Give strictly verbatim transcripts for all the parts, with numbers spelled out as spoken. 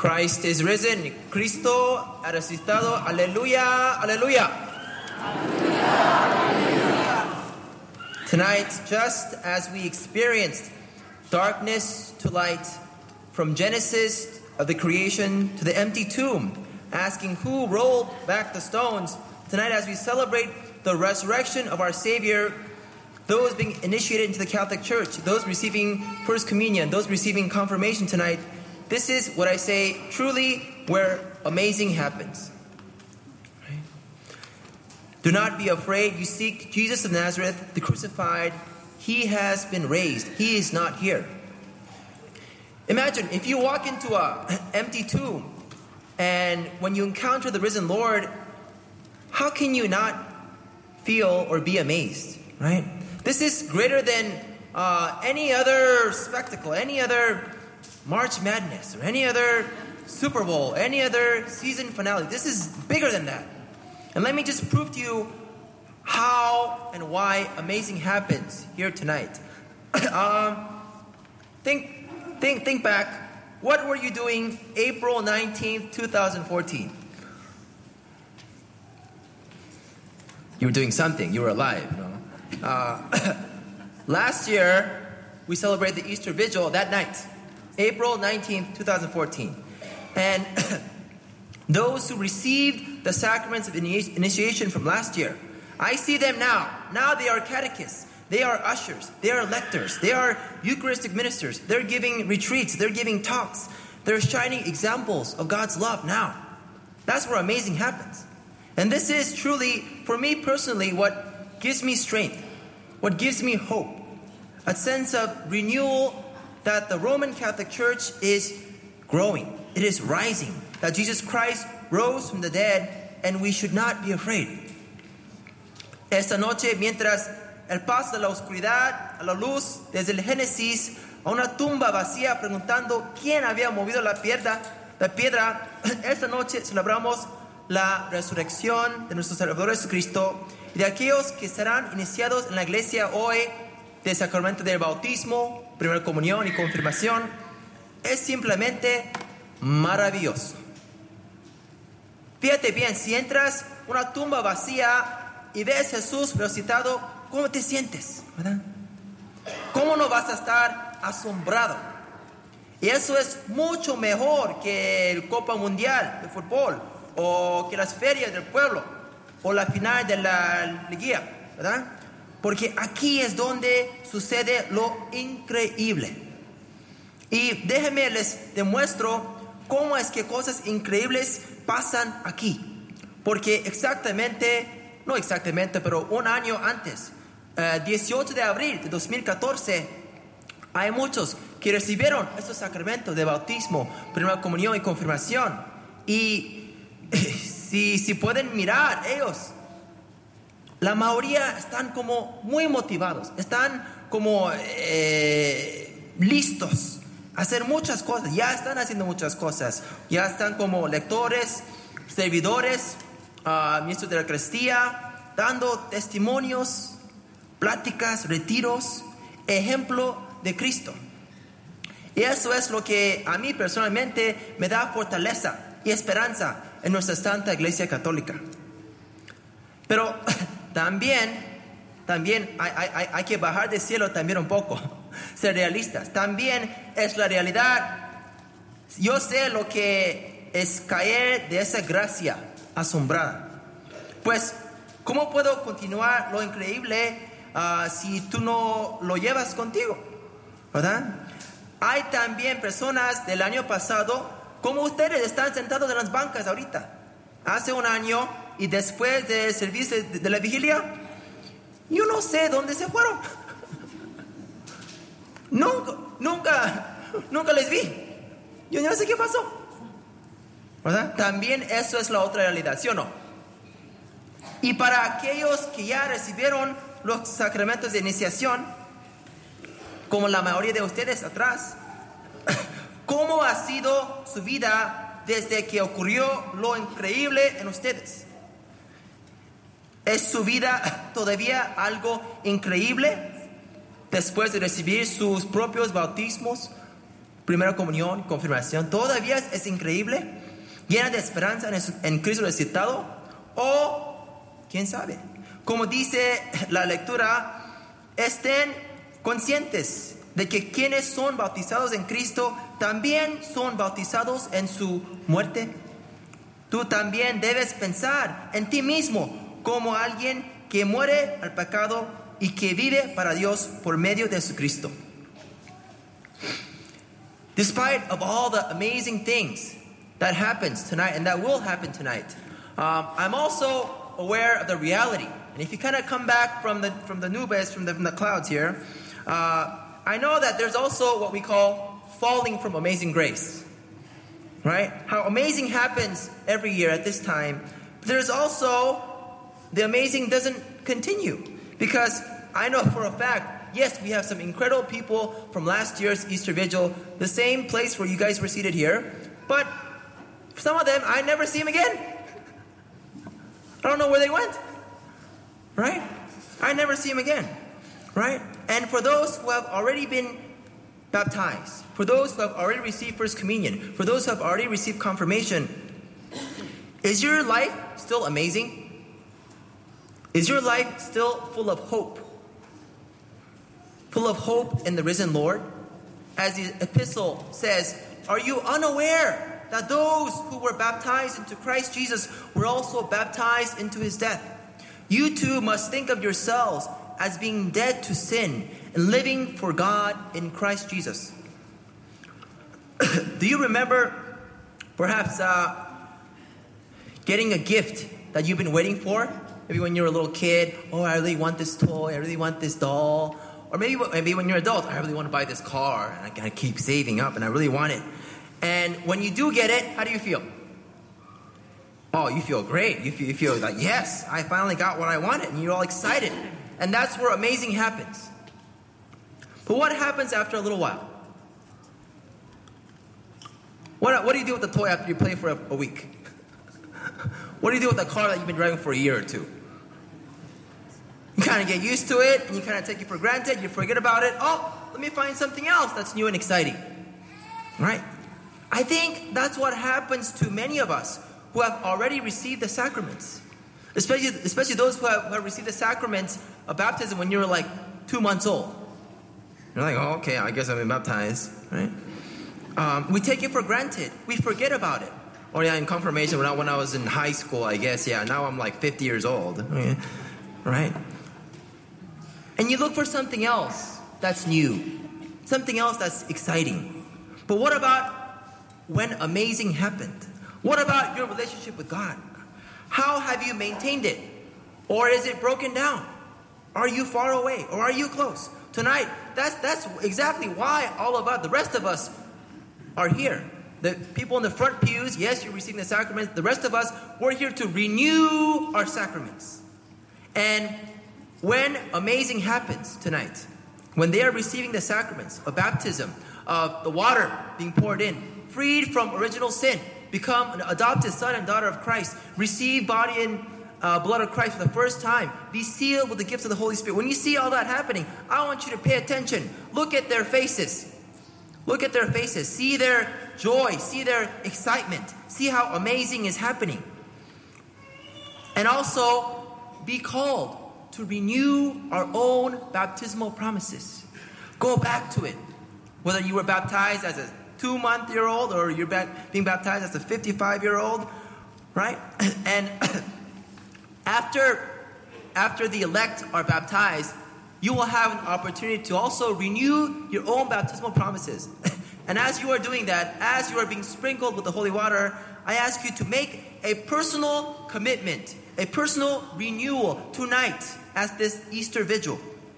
Christ is risen. Cristo ha resucitado. Aleluya, aleluya. Tonight, just as we experienced darkness to light, from Genesis of the creation to the empty tomb, asking who rolled back the stones, tonight as we celebrate the resurrection of our Savior, those being initiated into the Catholic Church, those receiving First Communion, those receiving confirmation tonight, this is what I say, truly where amazing happens. Right? Do not be afraid. You seek Jesus of Nazareth, the crucified. He has been raised. He is not here. Imagine if you walk into an empty tomb and when you encounter the risen Lord, how can you not feel or be amazed, right? This is greater than uh, any other spectacle, any other March Madness, or any other Super Bowl, any other season finale. This is bigger than that. And let me just prove to you how and why amazing happens here tonight. um, think, think, think back. What were you doing April nineteenth, twenty fourteen? You were doing something. You were alive. You know? uh, last year, we celebrated the Easter Vigil that night, April nineteenth, twenty fourteen. And those who received the sacraments of initiation from last year, I see them now. Now they are catechists. They are ushers. They are lectors. They are Eucharistic ministers. They're giving retreats. They're giving talks. They're shining examples of God's love now. That's where amazing happens. And this is truly, for me personally, what gives me strength, what gives me hope, a sense of renewal that the Roman Catholic Church is growing. It is rising. That Jesus Christ rose from the dead and we should not be afraid. Esta noche, mientras el paso de la oscuridad a la luz desde el Génesis a una tumba vacía preguntando quién había movido la piedra, la piedra, esta noche celebramos la resurrección de nuestro Salvador Jesucristo y de aquellos que serán iniciados en la iglesia hoy del sacramento del bautismo, primera comunión y confirmación. Es simplemente maravilloso. Fíjate bien, si entras a una tumba vacía y ves a Jesús resucitado, ¿cómo te sientes? ¿Verdad? ¿Cómo no vas a estar asombrado? Y eso es mucho mejor que el Copa Mundial de Fútbol o que las ferias del pueblo o la final de la liguilla, ¿verdad? Porque aquí es donde sucede lo increíble. Y déjenme les demuestro cómo es que cosas increíbles pasan aquí. Porque exactamente, no exactamente, pero un año antes, uh, dieciocho de abril de dos mil catorce, hay muchos que recibieron estos sacramentos de bautismo, primera comunión y confirmación. Y si, si pueden mirar, ellos, la mayoría están como muy motivados, están como eh, listos a hacer muchas cosas, ya están haciendo muchas cosas, ya están como lectores, servidores, uh, ministros de la Eucaristía, dando testimonios, pláticas, retiros, ejemplo de Cristo. Y eso es lo que a mí personalmente me da fortaleza y esperanza en nuestra Santa Iglesia Católica. Pero también, también hay, hay, hay que bajar del cielo también un poco, ser realistas. También es la realidad. Yo sé lo que es caer de esa gracia asombrada. Pues, ¿cómo puedo continuar lo increíble uh, si tú no lo llevas contigo? ¿Verdad? Hay también personas del año pasado, como ustedes están sentados en las bancas ahorita, hace un año y después del servicio de, de la vigilia, yo no sé dónde se fueron. Nunca, nunca, nunca les vi. Yo no sé qué pasó. ¿Verdad? También eso es la otra realidad, ¿sí o no? Y para aquellos que ya recibieron los sacramentos de iniciación, como la mayoría de ustedes atrás, ¿cómo ha sido su vida desde que ocurrió lo increíble en ustedes? ¿Es su vida todavía algo increíble después de recibir sus propios bautismos, primera comunión, confirmación, todavía es, es increíble, llena de esperanza en, en Cristo resucitado, o quién sabe, como dice la lectura, estén conscientes de que quienes son bautizados en Cristo también son bautizados en su muerte. Tú también debes pensar en ti mismo como alguien que muere al pecado y que vive para Dios por medio de Jesucristo. Despite of all the amazing things that happens tonight and that will happen tonight, um, I'm also aware of the reality. And if you kind of come back from the from the nubes, from the, from the clouds here, uh, I know that there's also what we call falling from amazing grace. Right? How amazing happens every year at this time. But there's also the amazing doesn't continue. Because I know for a fact, yes, we have some incredible people from last year's Easter Vigil, the same place where you guys were seated here. But some of them, I never see them again. I don't know where they went. Right? I never see them again. Right? And for those who have already been baptized, for those who have already received First Communion, for those who have already received confirmation, is your life still amazing? Is your life still full of hope? Full of hope in the risen Lord? As the epistle says, are you unaware that those who were baptized into Christ Jesus were also baptized into his death? You too must think of yourselves as being dead to sin and living for God in Christ Jesus. Do you remember perhaps uh, getting a gift that you've been waiting for? Maybe when you were a little kid, oh, I really want this toy, I really want this doll. Or maybe, maybe when you're an adult, I really want to buy this car, and I gotta keep saving up, and I really want it. And when you do get it, how do you feel? Oh, you feel great. You feel, you feel like, yes, I finally got what I wanted, and you're all excited. And that's where amazing happens. But what happens after a little while? What, what do you do with the toy after you play for a, a week? What do you do with the car that you've been driving for a year or two? You kind of get used to it, and you kind of take it for granted. You forget about it. Oh, let me find something else that's new and exciting. Right? I think that's what happens to many of us who have already received the sacraments. Especially, especially those who have, who have received the sacraments of baptism when you were like two months old. You're like, oh, okay, I guess I've been baptized, right? Um, we take it for granted. We forget about it. Or yeah, in confirmation, when I, when I was in high school, I guess, yeah, now I'm like fifty years old, okay, right? And you look for something else that's new, something else that's exciting. But what about when amazing happened? What about your relationship with God? How have you maintained it? Or is it broken down? Are you far away? Or are you close? Tonight, that's that's exactly why all of us, the rest of us, are here. The people in the front pews, yes, you're receiving the sacraments. The rest of us, we're here to renew our sacraments. And when amazing happens tonight, when they are receiving the sacraments of baptism, of the water being poured in, freed from original sin, become an adopted son and daughter of Christ, receive body and uh, blood of Christ for the first time, be sealed with the gifts of the Holy Spirit. When you see all that happening, I want you to pay attention. Look at their faces. Look at their faces. See their joy. See their excitement. See how amazing is happening. And also, be called to renew our own baptismal promises. Go back to it. Whether you were baptized as a two-month-year-old or you're being baptized as a fifty-five-year-old, right? And after, after the elect are baptized, you will have an opportunity to also renew your own baptismal promises. And as you are doing that, as you are being sprinkled with the holy water, I ask you to make a personal commitment, a personal renewal tonight as this Easter Vigil.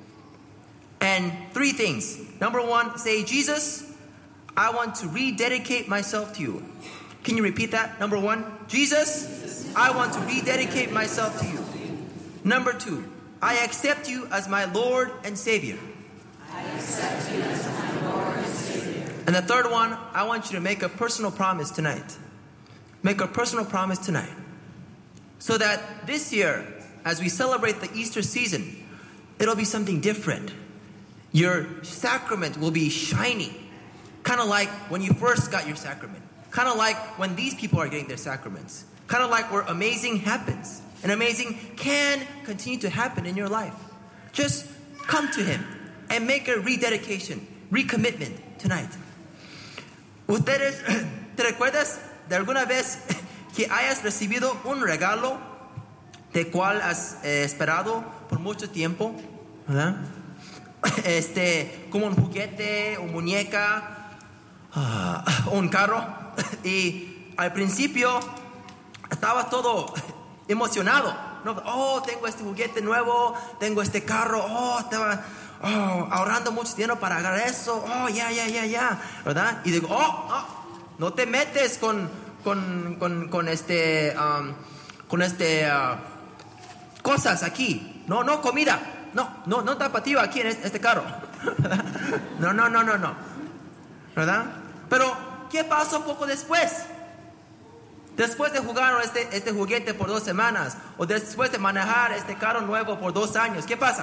And three things. Number one, say, Jesus, I want to rededicate myself to you. Can you repeat that? Number one, Jesus, I want to rededicate myself to you. Number two, I accept you as my Lord and Savior. I accept you as my Lord and Savior. And the third one, I want you to make a personal promise tonight. Make a personal promise tonight. So that this year, as we celebrate the Easter season, it'll be something different. Your sacrament will be shiny, Kind of like when you first got your sacrament. Kind of like when these people are getting their sacraments. Kind of like where amazing happens. And amazing can continue to happen in your life. Just come to Him and make a rededication, recommitment tonight. ¿Ustedes te recuerdas de alguna vez que hayas recibido un regalo de cual has eh, esperado por mucho tiempo? ¿Verdad? Este, como un juguete, una muñeca, uh, un carro. Y al principio estaba todo emocionado, ¿no? Oh, tengo este juguete nuevo, tengo este carro, oh, estaba oh, ahorrando mucho dinero para agarrar eso, oh, ya, ya, ya, ya, ¿verdad? Y digo, oh, oh no te metes con, con, con, con este, um, con este, uh, cosas aquí, no, no, comida, no, no, no tapativa aquí en este, este carro, no, no, no, no, no, ¿verdad? Pero, ¿qué pasó poco después? Después de jugar este, este juguete por dos semanas, o después de manejar este carro nuevo por dos años, ¿qué pasa?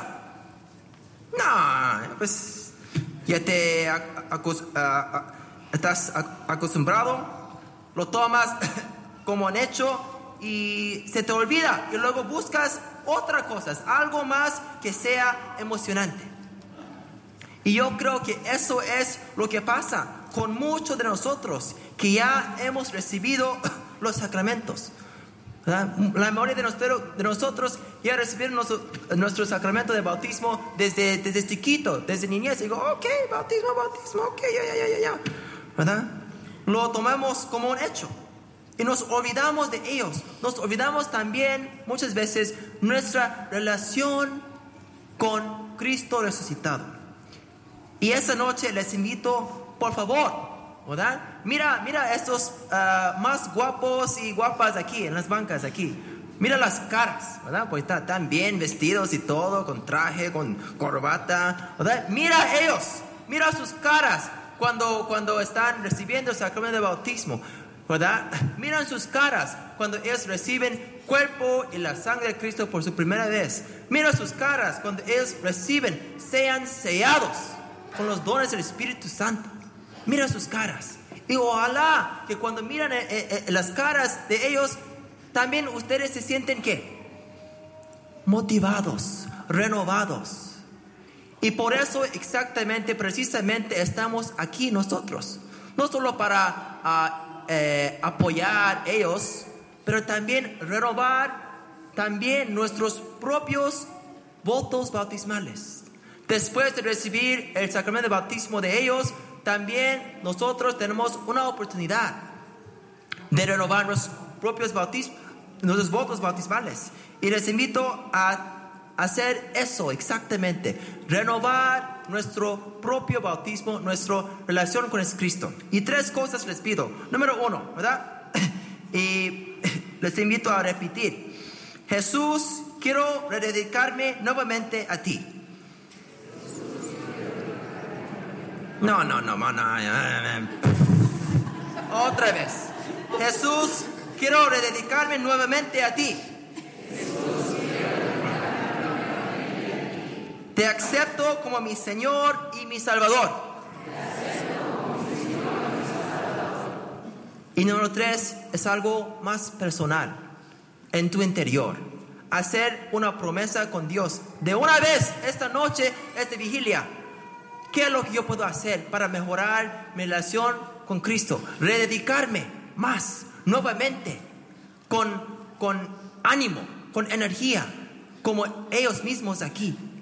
No, pues ya te acus, uh, uh, estás acostumbrado, lo tomas como un hecho y se te olvida. Y luego buscas otra cosa, algo más que sea emocionante. Y yo creo que eso es lo que pasa con muchos de nosotros que ya hemos recibido los sacramentos, ¿verdad? La mayoría de nosotros, de nosotros ya recibieron nuestro, nuestro sacramento de bautismo desde, desde chiquito, desde niñez. Y digo, ok, bautismo, bautismo, ok, ya, ya, ya, ya, ¿verdad? Lo tomamos como un hecho y nos olvidamos de ellos. Nos olvidamos también muchas veces nuestra relación con Cristo resucitado. Y esa noche les invito, por favor, ¿verdad? Mira, mira estos uh, más guapos y guapas aquí, en las bancas aquí. Mira las caras, ¿verdad? Pues están tan bien vestidos y todo, con traje, con corbata, ¿verdad? Mira ellos, mira sus caras cuando, cuando están recibiendo el sacramento de bautismo, ¿verdad? Miran sus caras cuando ellos reciben cuerpo y la sangre de Cristo por su primera vez. Mira sus caras cuando ellos reciben, sean sellados con los dones del Espíritu Santo. Mira sus caras. Y ojalá que cuando miran eh, eh, las caras de ellos, también ustedes se sienten ¿qué? Motivados, renovados. Y por eso exactamente, precisamente estamos aquí nosotros. No solo para uh, eh, apoyar a ellos, pero también renovar también nuestros propios votos bautismales. Después de recibir el sacramento de bautismo de ellos, también nosotros tenemos una oportunidad de renovar nuestros propios bautismos, nuestros votos bautismales. Y les invito a hacer eso exactamente, renovar nuestro propio bautismo, nuestra relación con Cristo. Y tres cosas les pido. Número uno, ¿verdad? Y les invito a repetir: Jesús, quiero rededicarme nuevamente a ti. No, no, no, no, no. Otra vez. Jesús, quiero rededicarme nuevamente a ti. Te acepto como mi Señor y mi Salvador. Y número tres es algo más personal, en tu interior. Hacer una promesa con Dios. De una vez, esta noche, esta vigilia. ¿Qué es lo que yo puedo hacer para mejorar mi relación con Cristo? Rededicarme más, nuevamente, con, con ánimo, con energía, como ellos mismos aquí.